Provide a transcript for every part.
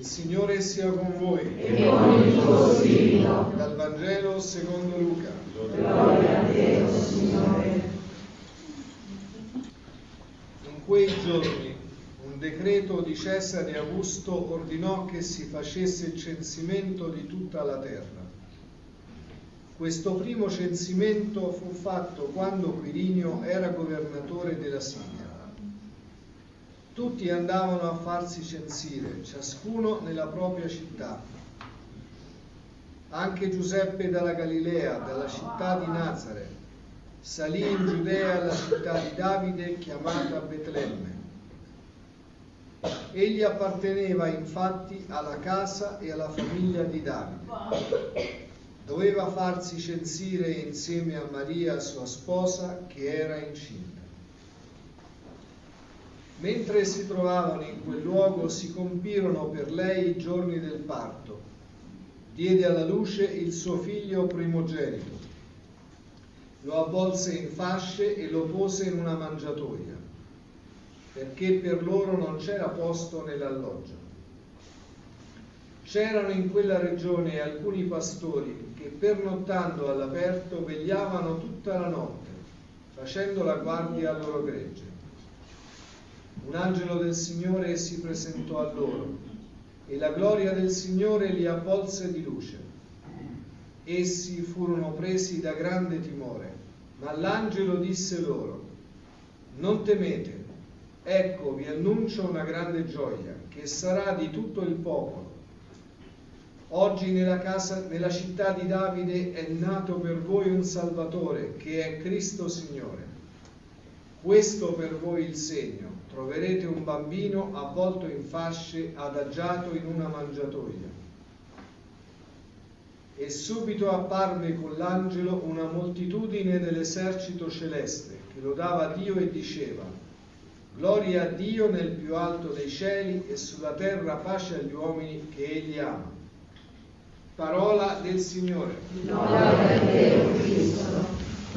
Il Signore sia con voi. E con il tuo spirito. Dal Vangelo secondo Luca. Gloria a te, oh Signore. In quei giorni un decreto di Cesare Augusto ordinò che si facesse il censimento di tutta la terra. Questo primo censimento fu fatto quando Quirinio era governatore della Siria. Tutti andavano a farsi censire, ciascuno nella propria città. Anche Giuseppe dalla Galilea, dalla città di Nazare, salì in Giudea alla città di Davide chiamata Betlemme. Egli apparteneva infatti alla casa e alla famiglia di Davide. Doveva farsi censire insieme a Maria, sua sposa, che era incinta. Mentre si trovavano in quel luogo si compirono per lei i giorni del parto. Diede alla luce il suo figlio primogenito. Lo avvolse in fasce e lo pose in una mangiatoia, perché per loro non c'era posto nell'alloggio. C'erano in quella regione alcuni pastori che pernottando all'aperto vegliavano tutta la notte, facendo la guardia al loro gregge. Un angelo del Signore si presentò a loro e la gloria del Signore li avvolse di luce. Essi furono presi da grande timore, ma l'angelo disse loro: non temete, ecco vi annuncio una grande gioia che sarà di tutto il popolo. Oggi nella città di Davide è nato per voi un Salvatore, che è Cristo Signore. Questo per voi il segno: troverete un bambino avvolto in fasce, adagiato in una mangiatoia. E subito apparve con l'angelo una moltitudine dell'esercito celeste, che lodava Dio e diceva: gloria a Dio nel più alto dei cieli e sulla terra pace agli uomini che Egli ama. Parola del Signore. Gloria a te, o Cristo.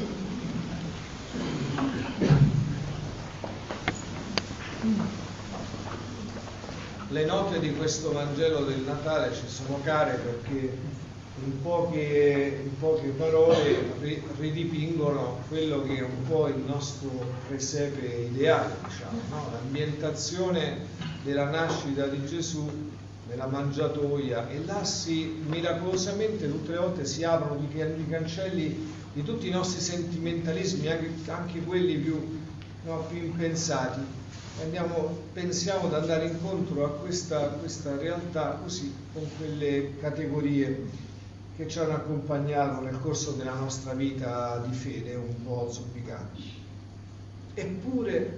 Le note di questo Vangelo del Natale ci sono care perché in poche parole ridipingono quello che è un po' il nostro presepe ideale, diciamo, no? L'ambientazione della nascita di Gesù nella mangiatoia, e là miracolosamente tutte le volte si aprono i cancelli di tutti i nostri sentimentalismi, anche quelli più impensati. Pensiamo di andare incontro a questa realtà così, con quelle categorie che ci hanno accompagnato nel corso della nostra vita di fede un po' zoppicanti. Eppure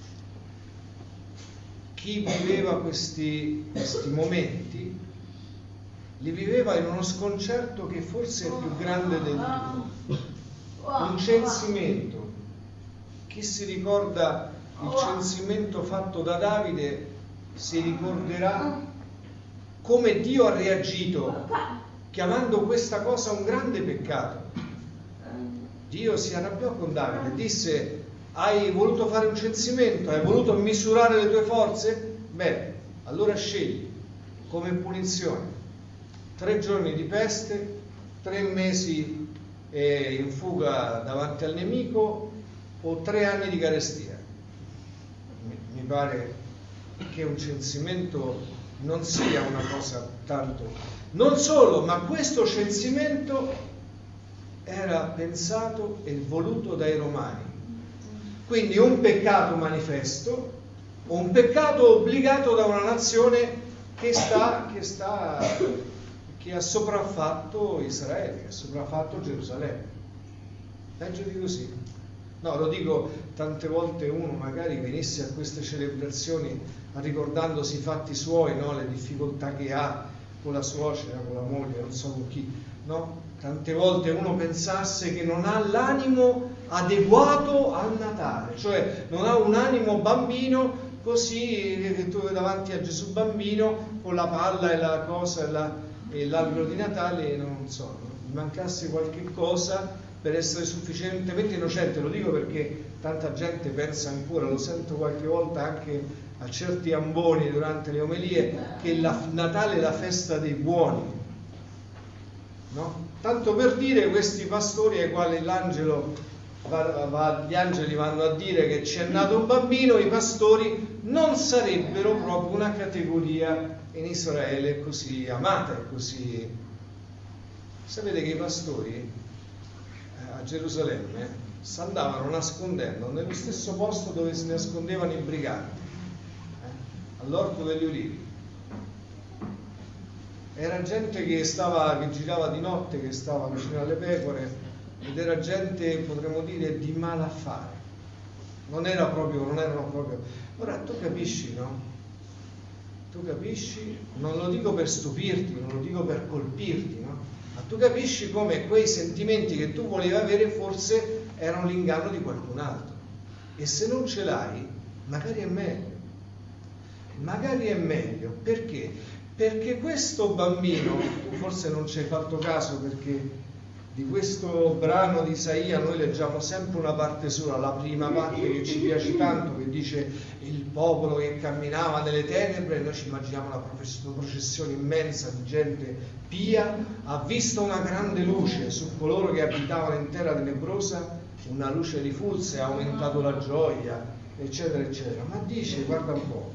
chi viveva questi momenti li viveva in uno sconcerto che forse è più grande del tutto. Un censimento. Chi si ricorda il censimento fatto da Davide si ricorderà come Dio ha reagito chiamando questa cosa un grande peccato. Dio si arrabbiò con Davide, disse: hai voluto fare un censimento, hai voluto misurare le tue forze? Bene, allora scegli come punizione 3 giorni di peste, 3 mesi in fuga davanti al nemico o 3 anni di carestia. Mi pare che un censimento non sia una cosa tanto. Non solo, ma questo censimento era pensato e voluto dai romani. Quindi un peccato manifesto, un peccato obbligato da una nazione che ha sopraffatto Israele, che ha sopraffatto Gerusalemme. Peggio di così. No, lo dico, tante volte uno magari venisse a queste celebrazioni ricordandosi i fatti suoi, no? Le difficoltà che ha con la suocera, con la moglie, non so con chi, no? Tante volte uno pensasse che non ha l'animo adeguato al Natale, cioè non ha un animo bambino, così che tu davanti a Gesù bambino con la palla e la cosa e l'albero di Natale, non so, mancasse qualche cosa per essere sufficientemente innocente. Lo dico perché tanta gente pensa ancora, lo sento qualche volta anche a certi amboni durante le omelie che Natale è la festa dei buoni, no? Tanto per dire, questi pastori ai quali gli angeli vanno a dire che ci è nato un bambino, i pastori non sarebbero proprio una categoria in Israele così amata e così... Sapete che i pastori a Gerusalemme si andavano nascondendo nello stesso posto dove si nascondevano i briganti, all'Orto degli Ulivi. Era gente che girava di notte, che stava vicino alle pecore, ed era gente, potremmo dire, di malaffare. Non erano proprio. Ora tu capisci, no? Tu capisci, non lo dico per stupirti, non lo dico per colpirti, no? Ma tu capisci come quei sentimenti che tu volevi avere forse erano l'inganno di qualcun altro. E se non ce l'hai, magari è meglio. Magari è meglio. Perché? Perché questo bambino, tu forse non ci hai fatto caso, perché di questo brano di Isaia noi leggiamo sempre una parte sola, la prima parte che ci piace tanto, che dice il popolo che camminava nelle tenebre, e noi ci immaginiamo una processione immensa di gente pia, ha visto una grande luce su coloro che abitavano in terra tenebrosa, una luce rifulsa e ha aumentato la gioia, eccetera eccetera. Ma dice, guarda un po',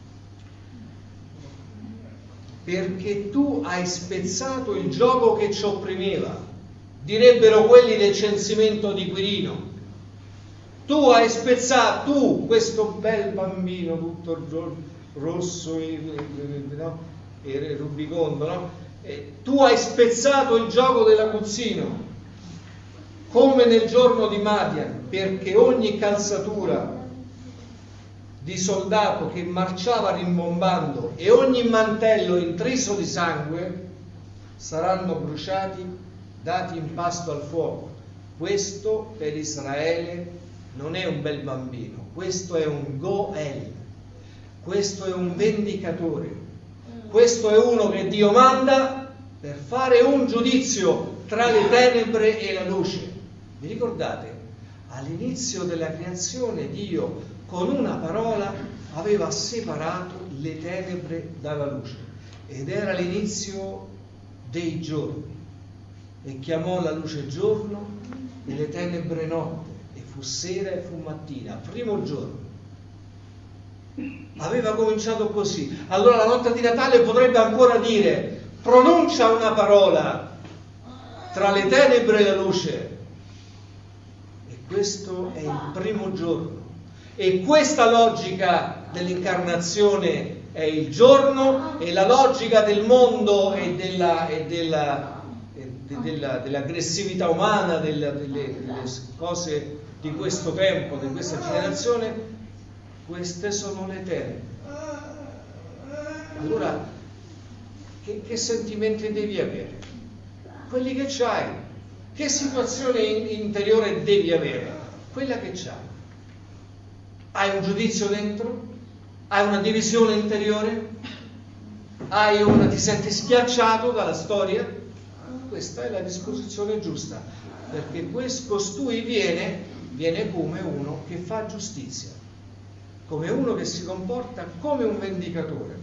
perché tu hai spezzato il giogo che ci opprimeva, direbbero quelli del censimento di Quirino. Tu hai spezzato, tu, questo bel bambino tutto rosso no? E rubicondo, no? Tu hai spezzato il gioco dell'aguzzino, come nel giorno di Madian, perché ogni calzatura di soldato che marciava rimbombando e ogni mantello intriso di sangue saranno bruciati, dati in pasto al fuoco. Questo per Israele non è un bel bambino, questo è un Goel, questo è un vendicatore, questo è uno che Dio manda per fare un giudizio tra le tenebre e la luce. Vi ricordate? All'inizio della creazione Dio con una parola aveva separato le tenebre dalla luce ed era l'inizio dei giorni, e chiamò la luce giorno e le tenebre notte, e fu sera e fu mattina, primo giorno. Aveva cominciato così. Allora la notte di Natale potrebbe ancora dire: pronuncia una parola tra le tenebre e la luce, e questo è il primo giorno. E questa logica dell'incarnazione è il giorno, e la logica del mondo e dell'aggressività umana, delle cose di questo tempo, di questa generazione, queste sono le tenebre. Allora, che sentimenti devi avere? Quelli che c'hai. Che situazione interiore devi avere? Quella che c'hai. Hai un giudizio dentro? Hai una divisione interiore? Ti senti schiacciato dalla storia? Questa è la disposizione giusta, perché costui viene come uno che fa giustizia, come uno che si comporta come un vendicatore.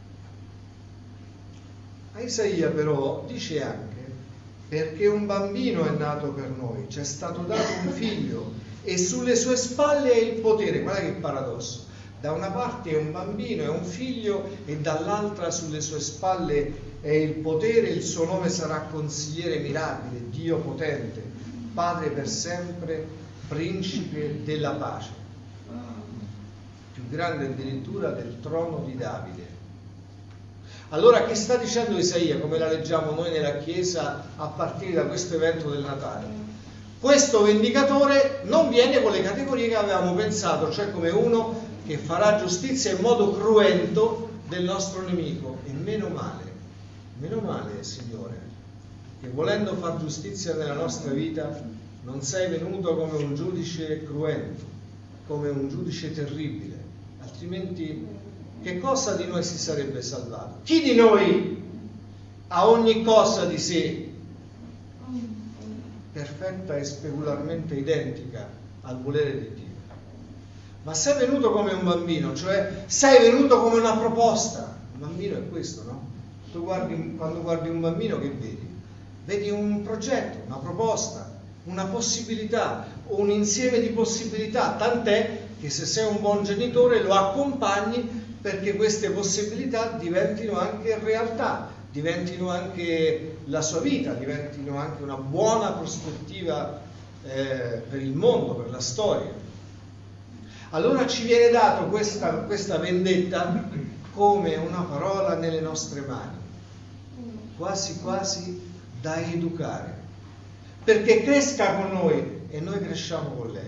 A Isaia però dice anche: perché un bambino è nato per noi, ci è stato dato un figlio, e sulle sue spalle è il potere. Guarda che paradosso: da una parte è un bambino, è un figlio, e dall'altra sulle sue spalle è il potere. Il suo nome sarà Consigliere Mirabile, Dio Potente, Padre per sempre, Principe della Pace. Più grande addirittura del trono di Davide. Allora, che sta dicendo Isaia, come la leggiamo noi nella Chiesa a partire da questo evento del Natale? Questo vendicatore non viene con le categorie che avevamo pensato, cioè come uno che farà giustizia in modo cruento del nostro nemico. E meno male, Signore, che volendo far giustizia nella nostra vita non sei venuto come un giudice cruento, come un giudice terribile, altrimenti che cosa di noi si sarebbe salvato? Chi di noi ha ogni cosa di sé perfetta e specularmente identica al volere di Dio? ma sei venuto come un bambino, cioè sei venuto come una proposta. Un bambino è questo, no? Quando guardi un bambino, che vedi? Vedi un progetto, una proposta, una possibilità, un insieme di possibilità, tant'è che se sei un buon genitore lo accompagni perché queste possibilità diventino anche realtà, diventino anche la sua vita, diventino anche una buona prospettiva per il mondo, per la storia. Allora ci viene dato questa vendetta come una parola nelle nostre mani, quasi quasi da educare, perché cresca con noi e noi cresciamo con lei.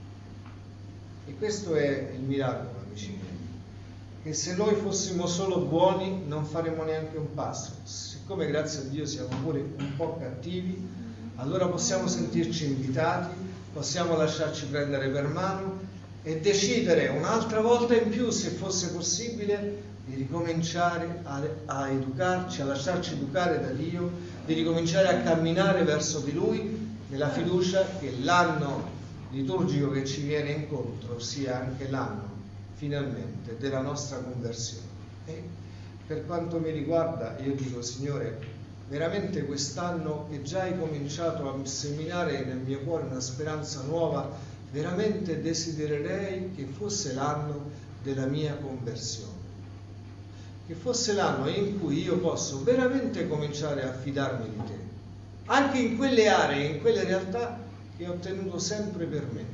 E questo è il miracolo, amici miei, che se noi fossimo solo buoni non faremmo neanche un passo. Siccome grazie a Dio siamo pure un po' cattivi, allora possiamo sentirci invitati, possiamo lasciarci prendere per mano e decidere un'altra volta in più, se fosse possibile, di ricominciare a educarci, a lasciarci educare da Dio, di ricominciare a camminare verso di Lui, nella fiducia che l'anno liturgico che ci viene incontro sia anche l'anno, finalmente, della nostra conversione. E per quanto mi riguarda, io dico, Signore, veramente quest'anno che già hai cominciato a seminare nel mio cuore una speranza nuova, veramente desidererei che fosse l'anno della mia conversione, che fosse l'anno in cui io posso veramente cominciare a fidarmi di te, anche in quelle aree, in quelle realtà che ho tenuto sempre per me.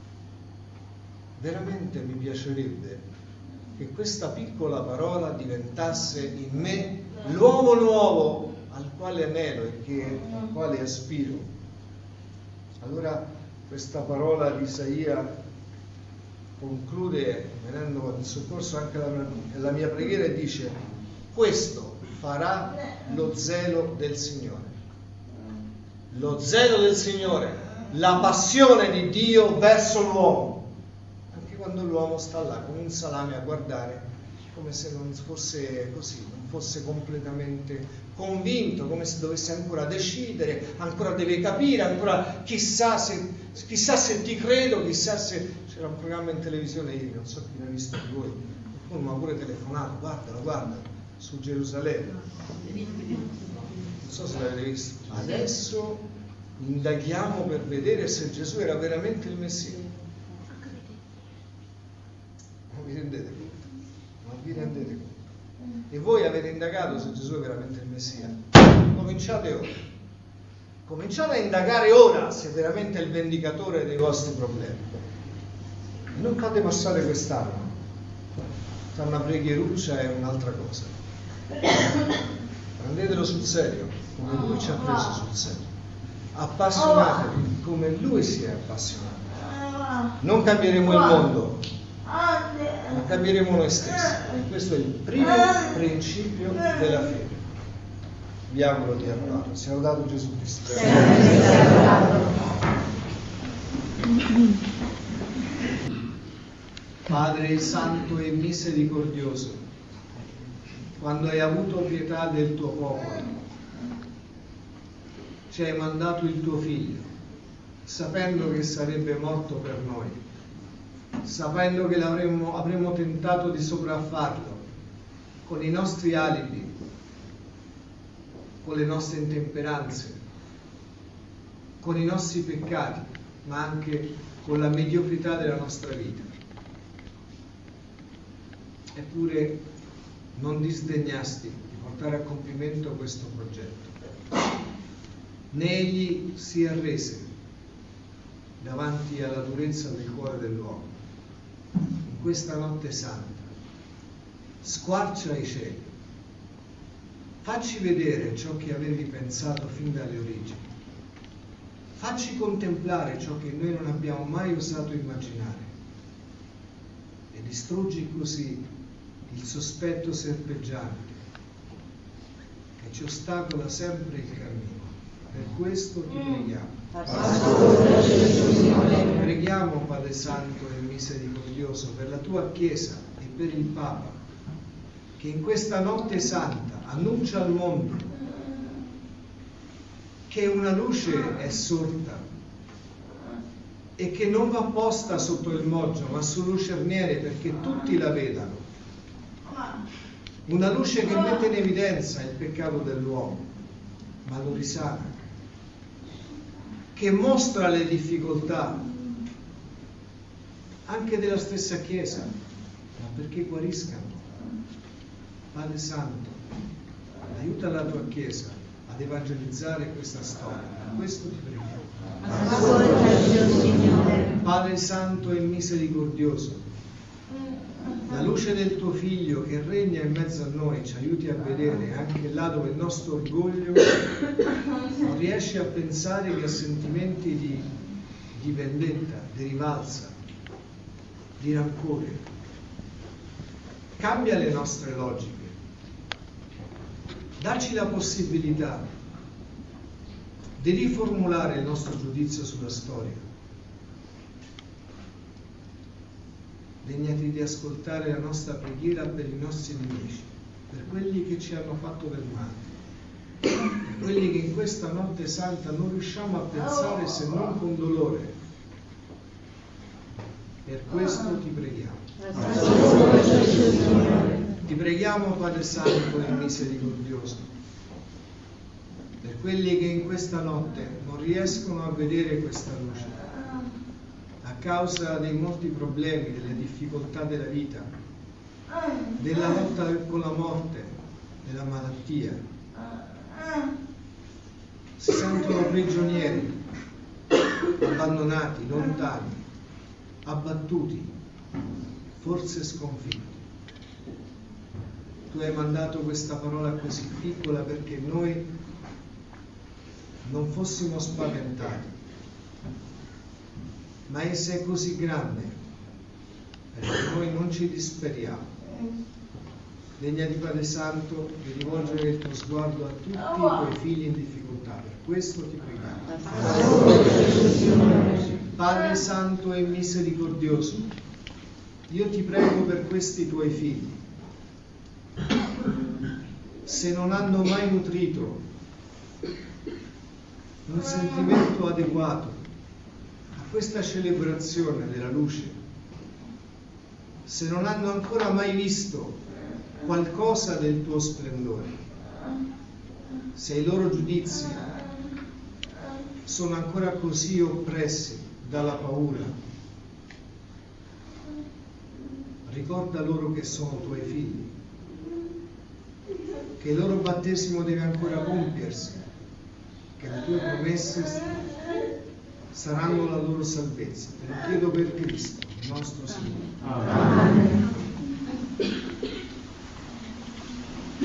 Veramente mi piacerebbe che questa piccola parola diventasse in me l'uomo nuovo al quale anelo e al quale aspiro. Allora questa parola di Isaia conclude venendo in soccorso anche alla mia preghiera e dice: questo farà lo zelo del Signore. Lo zelo del Signore, la passione di Dio verso l'uomo, anche quando l'uomo sta là come un salame a guardare, come se non fosse così, non fosse completamente convinto, come se dovesse ancora decidere, ancora deve capire, ancora chissà se ti credo, chissà se... C'era un programma in televisione ieri, non so chi l'ha visto di voi, qualcuno mi ha pure telefonato, guarda, su Gerusalemme, non so se l'avete visto. Adesso indaghiamo per vedere se Gesù era veramente il Messia. Non vi rendete conto? E voi avete indagato se Gesù è veramente il Messia? Cominciate ora. Cominciate a indagare ora se veramente è il vendicatore dei vostri problemi. E non fate passare quest'anno. Tra una preghieruccia è un'altra cosa. Prendetelo sul serio, come Lui ci ha preso sul serio. Appassionatevi come Lui si è appassionato. Non cambieremo il mondo, ma cambieremo noi stessi. E questo è il primo principio della fede. Vi auguro di arrivare. Sia lodato Gesù Cristo. Padre Santo e Misericordioso, quando hai avuto pietà del tuo popolo, ci hai mandato il tuo Figlio, sapendo che sarebbe morto per noi, sapendo che avremmo tentato di sopraffarlo con i nostri alibi, con le nostre intemperanze, con i nostri peccati, ma anche con la mediocrità della nostra vita. Eppure non disdegnasti di portare a compimento questo progetto. Né egli si arrese davanti alla durezza del cuore dell'uomo. In questa notte santa, squarcia i cieli, facci vedere ciò che avevi pensato fin dalle origini, facci contemplare ciò che noi non abbiamo mai osato immaginare e distruggi così il sospetto serpeggiante che ci ostacola sempre il cammino. Per questo ti preghiamo. Preghiamo, Padre Santo e Misericordioso, per la tua Chiesa e per il Papa, che in questa notte santa annuncia al mondo che una luce è sorta e che non va posta sotto il moggio ma su lucerniere perché tutti la vedano. Una luce che mette in evidenza il peccato dell'uomo, ma lo risana, che mostra le difficoltà anche della stessa Chiesa, ma perché guariscano. Padre Santo, aiuta la tua Chiesa ad evangelizzare questa storia, per questo ti preghiamo. Ascoltaci, Signore. Padre Santo e misericordioso, la luce del tuo Figlio che regna in mezzo a noi ci aiuti a vedere anche là dove il nostro orgoglio non riesce a pensare che a sentimenti di vendetta, di rivalsa, di rancore. Cambia le nostre logiche. Dacci la possibilità di riformulare il nostro giudizio sulla storia. Degnati di ascoltare la nostra preghiera per i nostri nemici, per quelli che ci hanno fatto del male, per quelli che in questa notte santa non riusciamo a pensare se non con dolore. Per questo ti preghiamo. Ti preghiamo, Padre Santo e misericordioso, per quelli che in questa notte non riescono a vedere questa luce, a causa dei molti problemi, delle difficoltà della vita, della lotta con la morte, della malattia. Si sentono prigionieri, abbandonati, lontani, abbattuti, forse sconfitti. Tu hai mandato questa parola così piccola perché noi non fossimo spaventati, ma essa è così grande perché noi non ci disperiamo. Degna di Padre Santo di rivolgere il tuo sguardo a tutti i tuoi figli in difficoltà. Per questo ti preghiamo. Padre Santo e misericordioso, io ti prego per questi tuoi figli. Se non hanno mai nutrito un sentimento adeguato a questa celebrazione della luce, se non hanno ancora mai visto qualcosa del tuo splendore, se i loro giudizi sono ancora così oppressi dalla paura, ricorda loro che sono tuoi figli, che il loro battesimo deve ancora compiersi, che le tue promesse saranno la loro salvezza. Te lo chiedo per Cristo, il nostro Signore. Amen.